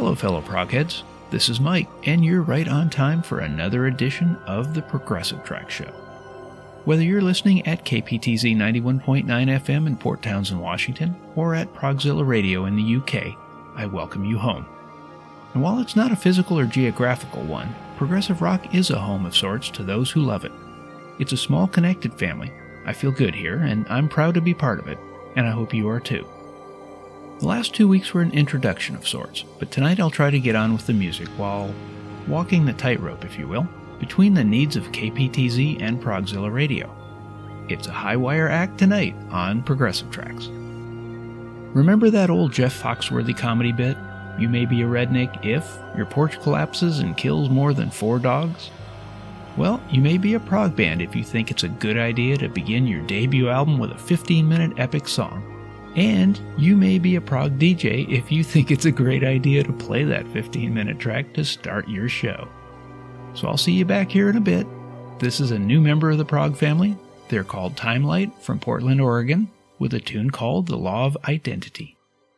Hello, fellow progheads. This is Mike, and you're right on time for another edition of the Progressive Track Show. Whether you're listening at KPTZ 91.9 FM in Port Townsend, Washington, or at Progzilla Radio in the UK, I welcome you home. And while it's not a physical or geographical one, progressive rock is a home of sorts to those who love it. It's a small, connected family. I feel good here, and I'm proud to be part of it, and I hope you are too. The last 2 weeks were an introduction of sorts, but tonight I'll try to get on with the music while walking the tightrope, if you will, between the needs of KPTZ and Progzilla Radio. It's a high-wire act tonight on Progressive Tracks. Remember that old Jeff Foxworthy comedy bit? You may be a redneck if your porch collapses and kills more than 4 dogs? Well, you may be a prog band if you think it's a good idea to begin your debut album with a 15-minute epic song. And you may be a prog DJ if you think it's a great idea to play that 15-minute track to start your show. So I'll see you back here in a bit. This is a new member of the prog family. They're called Timelight from Portland, Oregon, with a tune called The Law of Identity.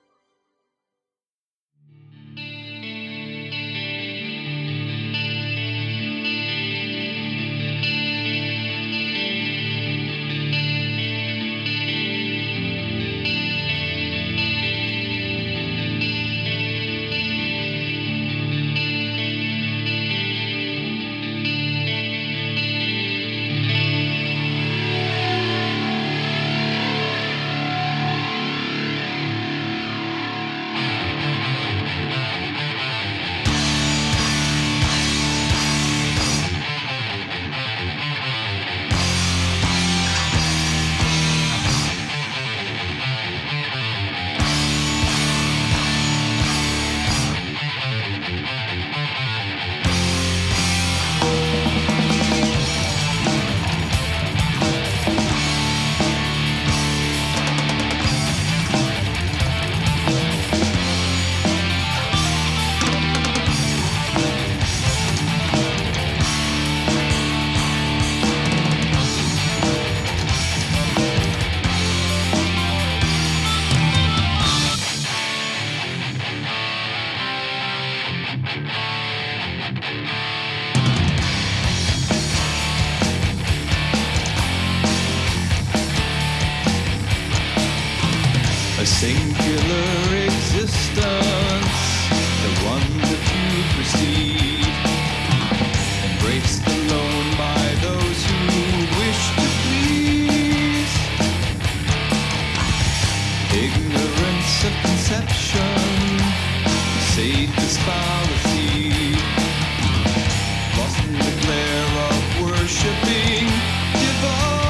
A singular existence, the one that you perceive, embraced alone by those who wish to please. Ignorance of conception, safest fallacy, lost in the glare of worshipping divine.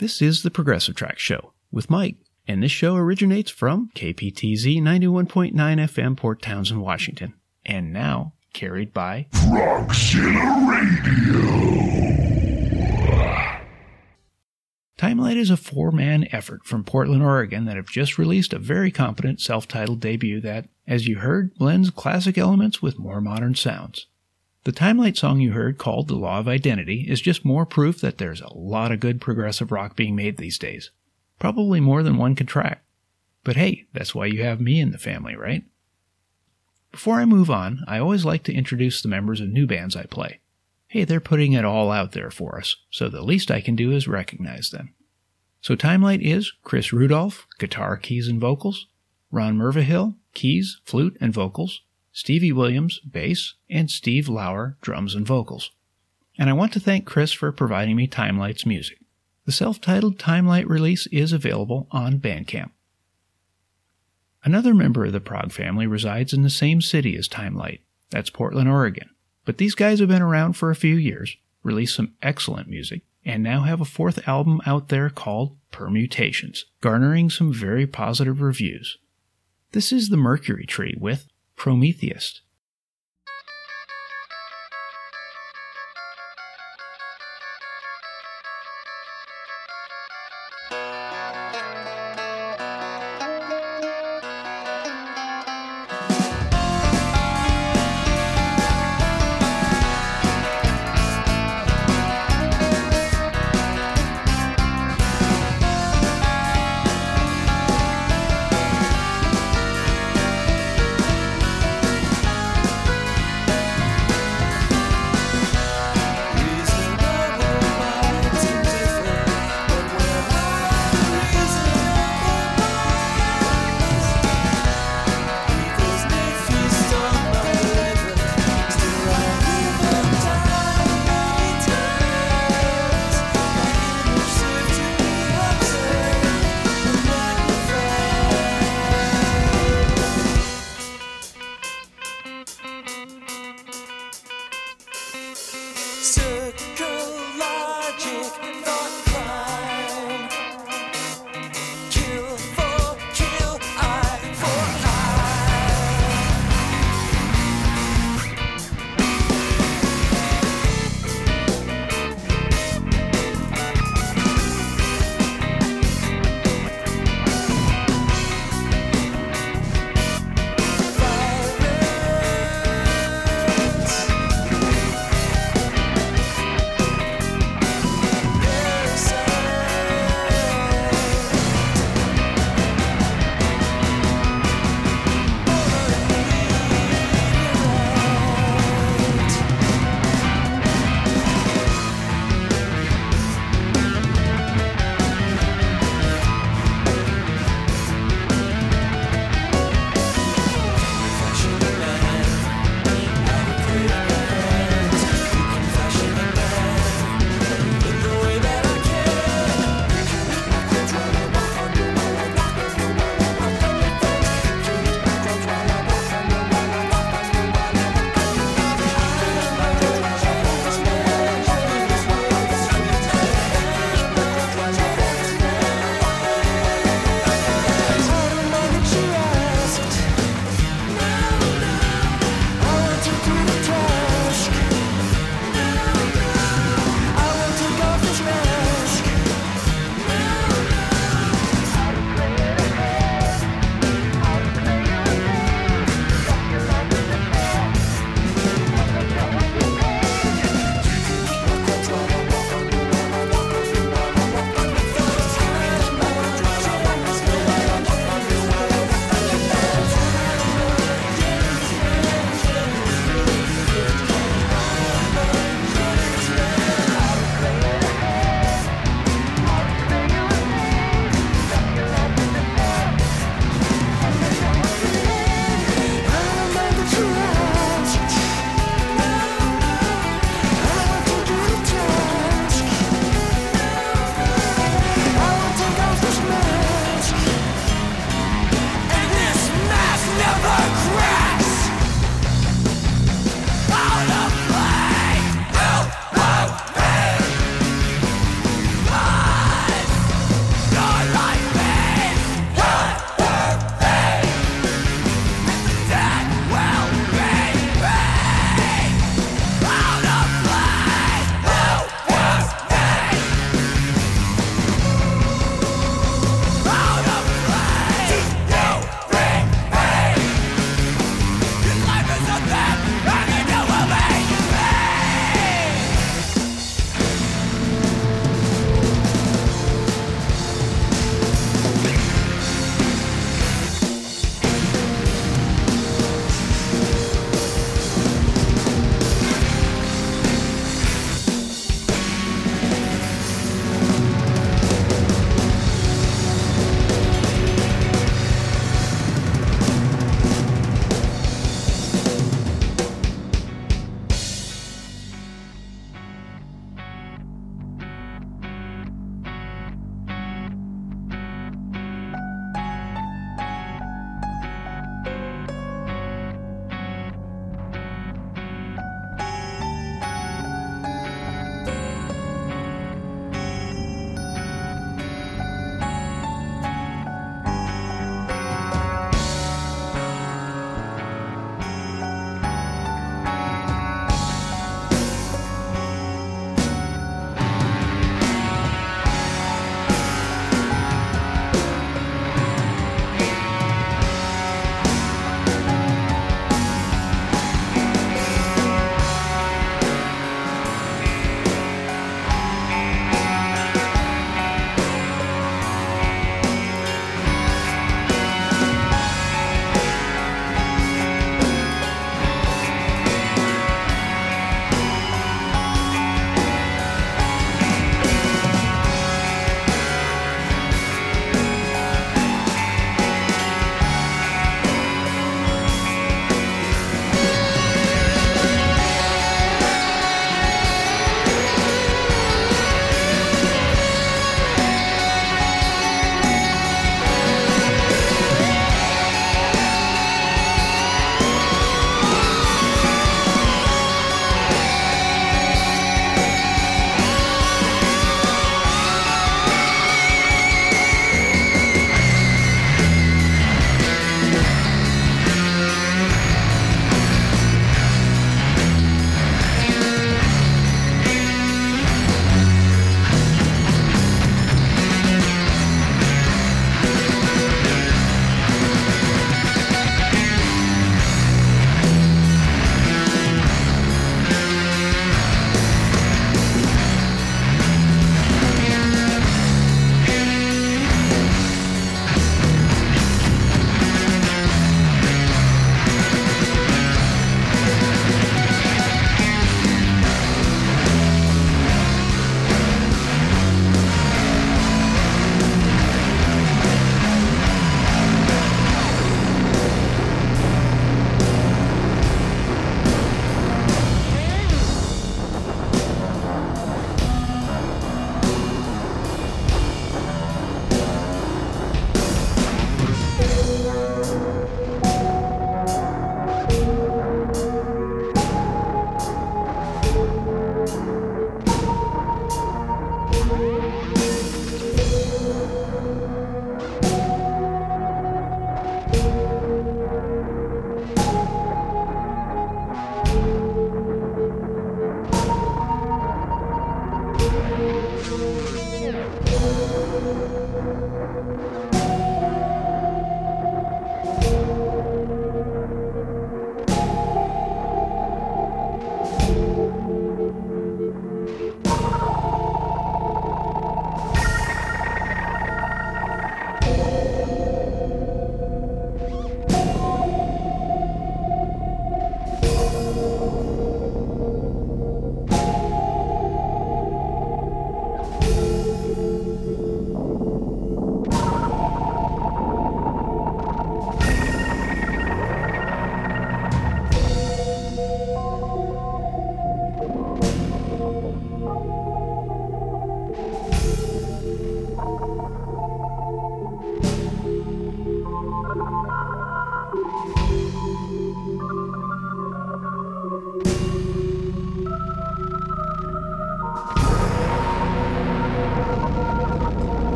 This is the Progressive Track Show with Mike, and this show originates from KPTZ 91.9 FM, Port Townsend, Washington, and now carried by Roxilla Radio. Timelight is a four-man effort from Portland, Oregon that have just released a very competent self-titled debut that, as you heard, blends classic elements with more modern sounds. The Timelight song you heard, called The Law of Identity, is just more proof that there's a lot of good progressive rock being made these days. Probably more than one could track. But hey, that's why you have me in the family, right? Before I move on, I always like to introduce the members of new bands I play. Hey, they're putting it all out there for us, so the least I can do is recognize them. So Timelight is Chris Rudolph, guitar, keys, and vocals, Ron Mervahill, keys, flute, and vocals, Stevie Williams, bass, and Steve Lauer, drums and vocals. And I want to thank Chris for providing me Timelight's music. The self-titled Timelight release is available on Bandcamp. Another member of the Prog family resides in the same city as Timelight. That's Portland, Oregon. But these guys have been around for a few years, released some excellent music, and now have a fourth album out there called Permutations, garnering some very positive reviews. This is the Mercury Tree with Prometheus.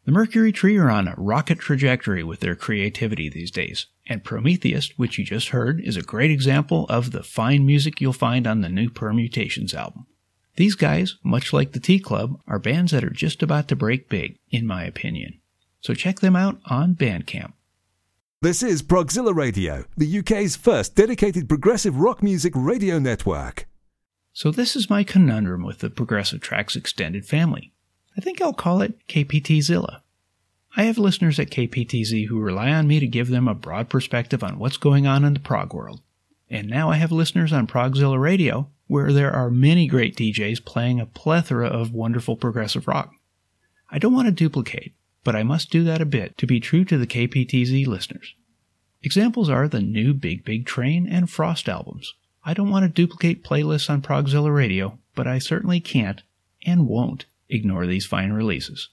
The Mercury Tree are on a rocket trajectory with their creativity these days, and Prometheus, which you just heard, is a great example of the fine music you'll find on the new Permutations album. These guys, much like the T-Club, are bands that are just about to break big, in my opinion. So check them out on Bandcamp. This is Progzilla Radio, the UK's first dedicated progressive rock music radio network. So this is my conundrum with the Progressive Tracks extended family. I think I'll call it KPTzilla. I have listeners at KPTZ who rely on me to give them a broad perspective on what's going on in the prog world. And now I have listeners on Progzilla Radio, where there are many great DJs playing a plethora of wonderful progressive rock. I don't want to duplicate, but I must do that a bit to be true to the KPTZ listeners. Examples are the new Big Big Train and Frost albums. I don't want to duplicate playlists on Progzilla Radio, but I certainly can't, and won't, ignore these fine releases.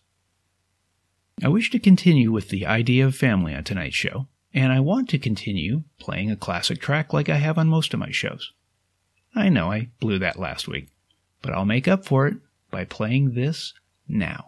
I wish to continue with the idea of family on tonight's show, and I want to continue playing a classic track like I have on most of my shows. I know I blew that last week, but I'll make up for it by playing this now.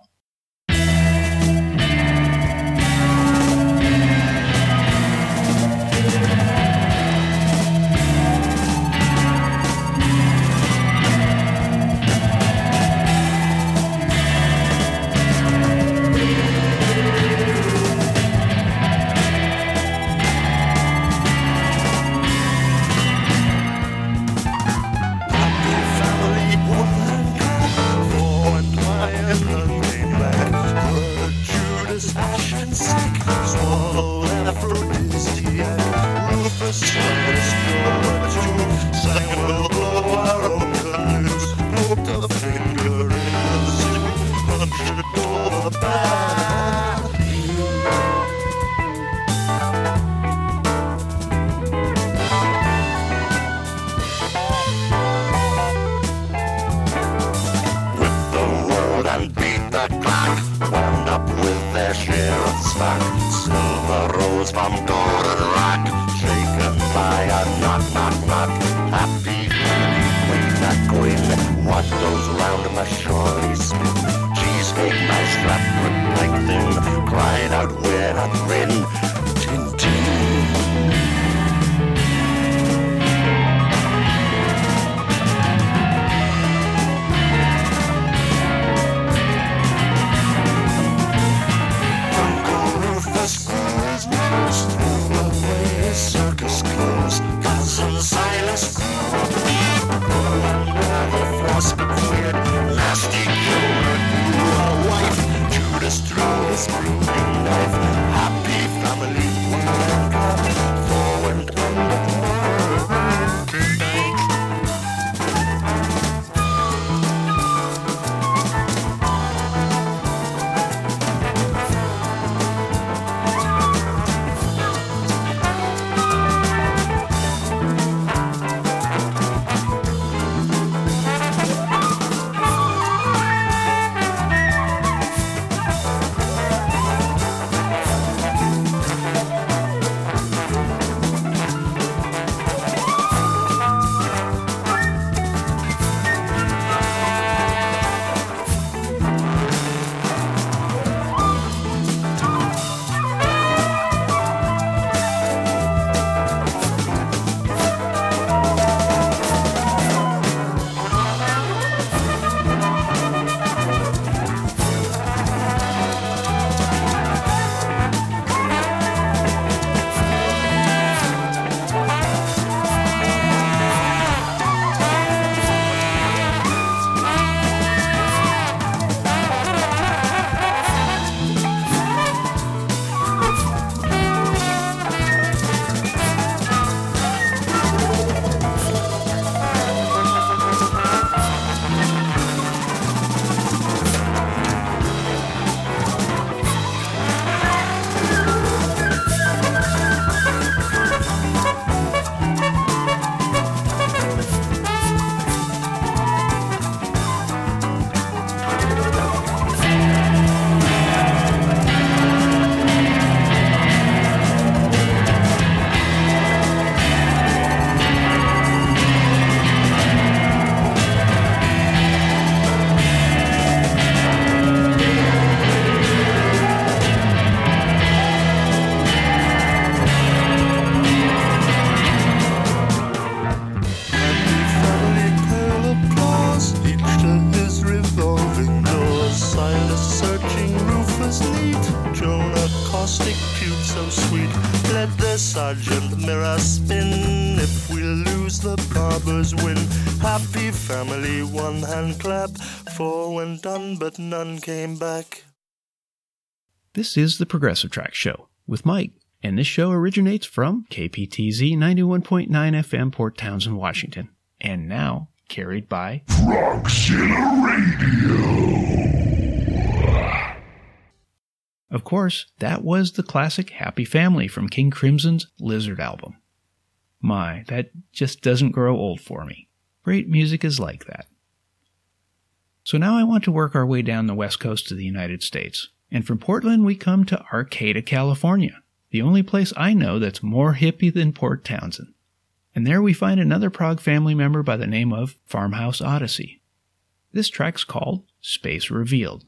Judas threw his pruning knife. Sergeant mirror spin. If we lose, the barbers win. Happy family, one hand clap. 4 went done, but none came back. This is the Progressive Track Show with Mike, and this show originates from KPTZ 91.9 FM, Port Townsend, Washington, and now carried by Progzilla Radio. Of course, that was the classic Happy Family from King Crimson's Lizard album. My, that just doesn't grow old for me. Great music is like that. So now I want to work our way down the west coast of the United States. And from Portland, we come to Arcata, California, the only place I know that's more hippie than Port Townsend. And there we find another prog family member by the name of Farmhouse Odyssey. This track's called Space Revealed.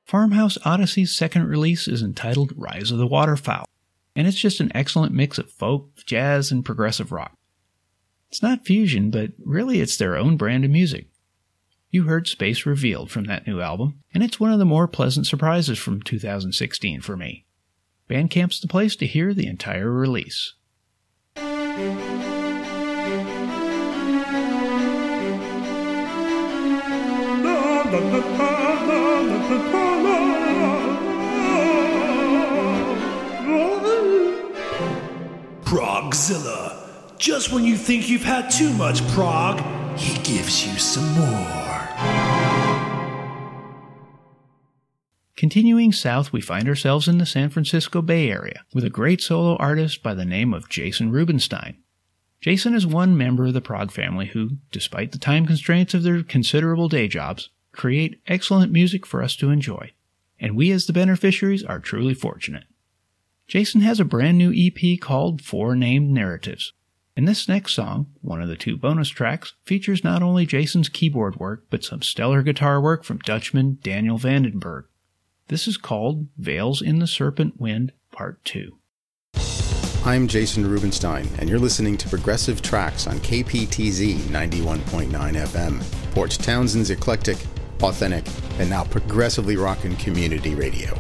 Farmhouse Odyssey's second release is entitled Rise of the Waterfowl, and it's just an excellent mix of folk, jazz, and progressive rock. It's not fusion, but really it's their own brand of music. You heard Space Revealed from that new album, and it's one of the more pleasant surprises from 2016 for me. Bandcamp's the place to hear the entire release. Progzilla. Just when you think you've had too much prog, he gives you some more. Continuing south, we find ourselves in the San Francisco Bay Area with a great solo artist by the name of Jason Rubinstein. Jason is one member of the prog family who, despite the time constraints of their considerable day jobs, create excellent music for us to enjoy, and we as the beneficiaries are truly fortunate. Jason has a brand new EP called Four Named Narratives, and this next song, one of the 2 bonus tracks, features not only Jason's keyboard work, but some stellar guitar work from Dutchman Daniel Vandenberg. This is called Veils in the Serpent Wind, Part 2. I'm Jason Rubinstein, and you're listening to Progressive Tracks on KPTZ 91.9 FM, Port Townsend's eclectic, authentic, and now progressively rockin' community radio.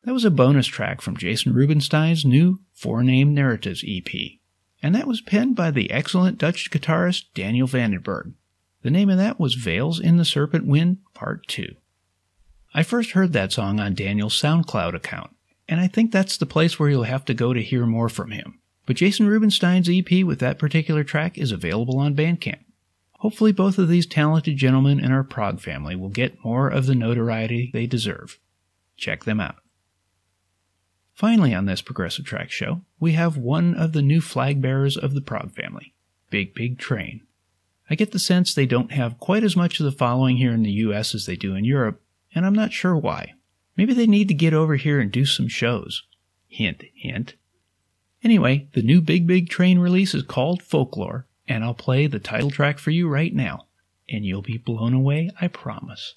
That was a bonus track from Jason Rubinstein's new Four Name Narratives EP, and that was penned by the excellent Dutch guitarist Daniel Vandenberg. The name of that was Veils in the Serpent Wind Part 2. I first heard that song on Daniel's SoundCloud account, and I think that's the place where you'll have to go to hear more from him. But Jason Rubinstein's EP with that particular track is available on Bandcamp. Hopefully both of these talented gentlemen in our prog family will get more of the notoriety they deserve. Check them out. Finally on this Progressive Track show, we have one of the new flag bearers of the prog family, Big Big Train. I get the sense they don't have quite as much of the following here in the US as they do in Europe, and I'm not sure why. Maybe they need to get over here and do some shows. Hint, hint. Anyway, the new Big Big Train release is called Folklore, and I'll play the title track for you right now, and you'll be blown away, I promise.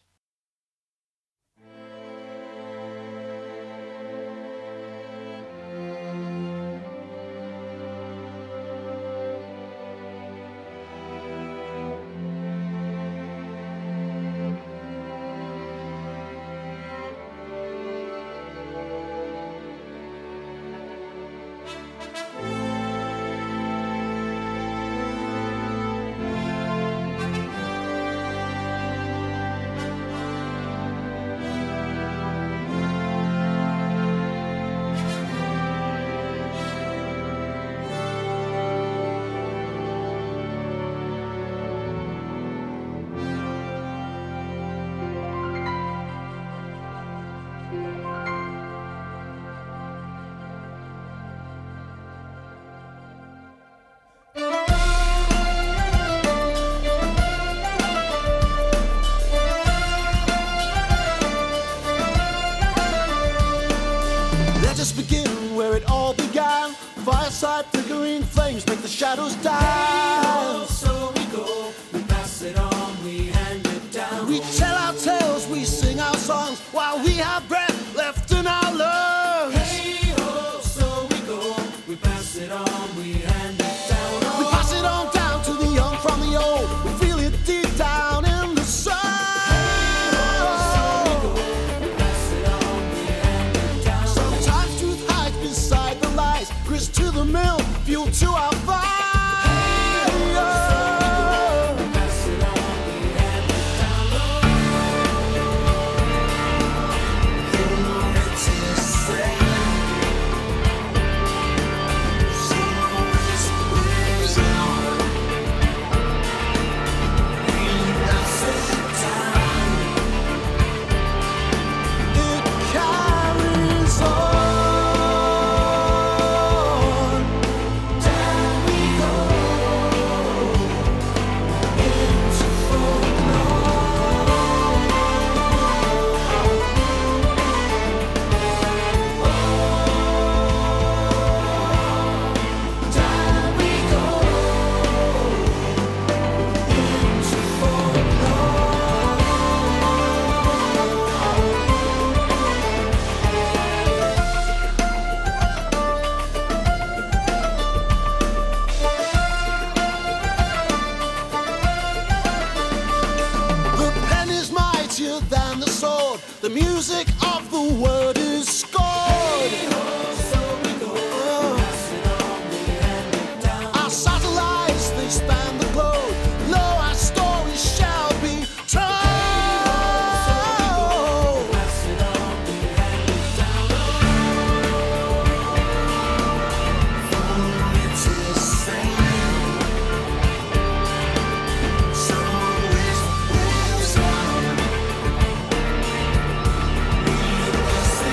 Fireside flickering flames make the shadows die. Hey, so we go, we pass it on, we hand it down. We tell our tales, we sing our songs while we have breath left in our lungs. Hey, oh, so we go, we pass it on, we hand it down. We pass it on down to the young from the old. We feel it deep down in the soul. Hey, oh, so we go, we pass it on, we hand it down. Sometimes truth hides beside the lies. Grist to the mill, fuel to our fire. Hey, oh, so we pass it on, we hand it down. Oh, it's his friend. So it's waves on. We pass it down. It carries on. Than the sword, the music of the word is scored. Hey, oh, so we go, pass it on, we hand it down. Our satellites, they span the globe. Lo, our story shall be told. Hey, oh, so we go, pass it on, we hand it down. For it's his fame. So it lives on.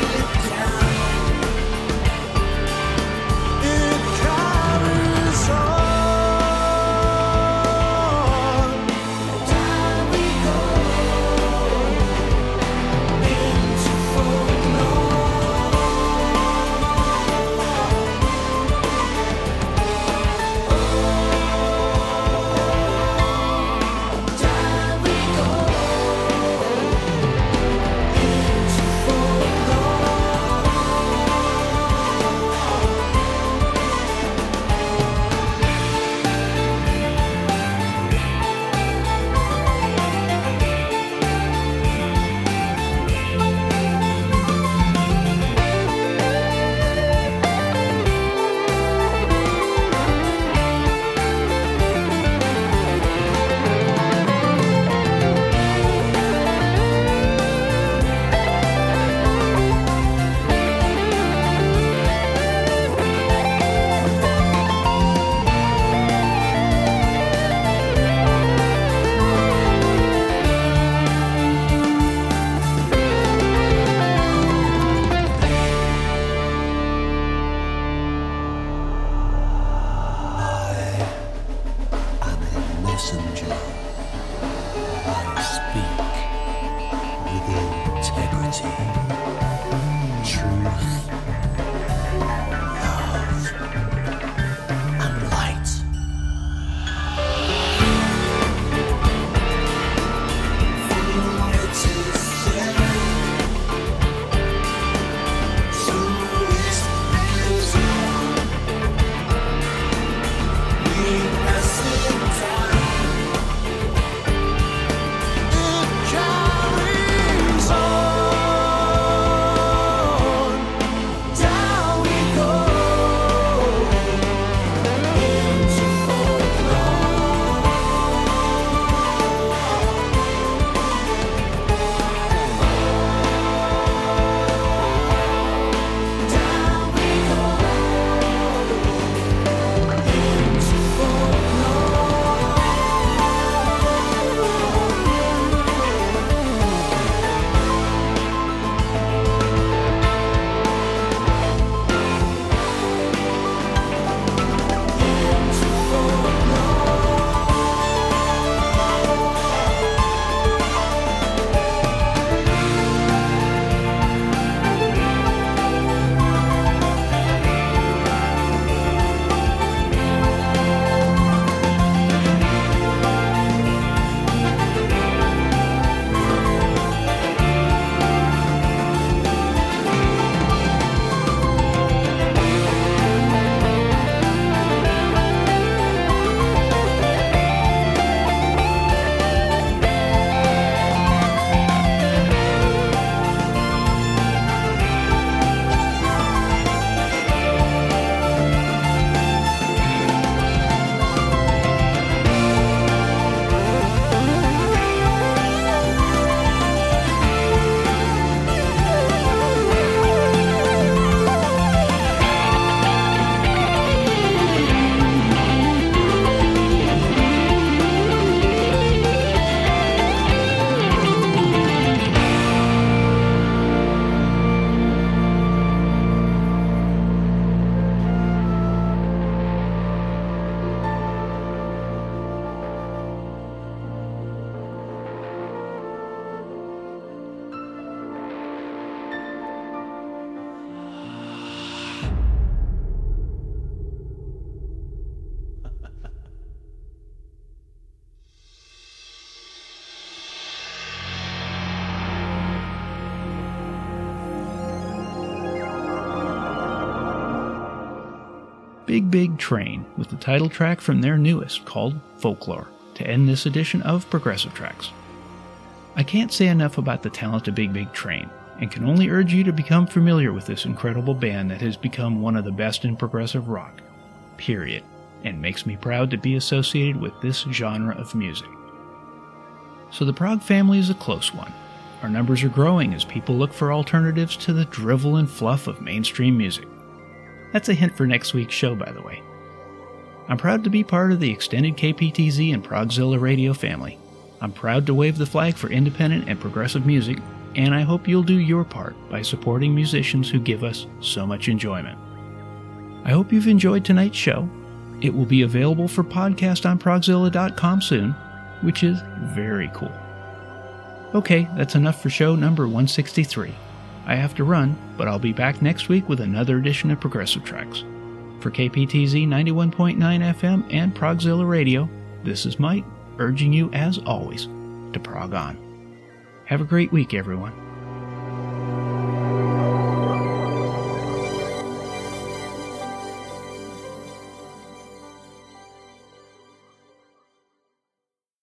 beauty, truth, love, and light. It is there, so it's beautiful. We pass it down. It carries on. Down we go into folklore. Down we go into Big Big Train with the title track from their newest called Folklore to end this edition of Progressive Tracks. I can't say enough about the talent of Big Big Train and can only urge you to become familiar with this incredible band that has become one of the best in progressive rock, period, and makes me proud to be associated with this genre of music. So the prog family is a close one. Our numbers are growing as people look for alternatives to the drivel and fluff of mainstream music. That's a hint for next week's show, by the way. I'm proud to be part of the extended KPTZ and Progzilla radio family. I'm proud to wave the flag for independent and progressive music, and I hope you'll do your part by supporting musicians who give us so much enjoyment. I hope you've enjoyed tonight's show. It will be available for podcast on progzilla.com soon, which is very cool. Okay, that's enough for show number 163. I have to run, but I'll be back next week with another edition of Progressive Tracks. For KPTZ 91.9 FM and Progzilla Radio, this is Mike, urging you, as always, to prog on. Have a great week, everyone.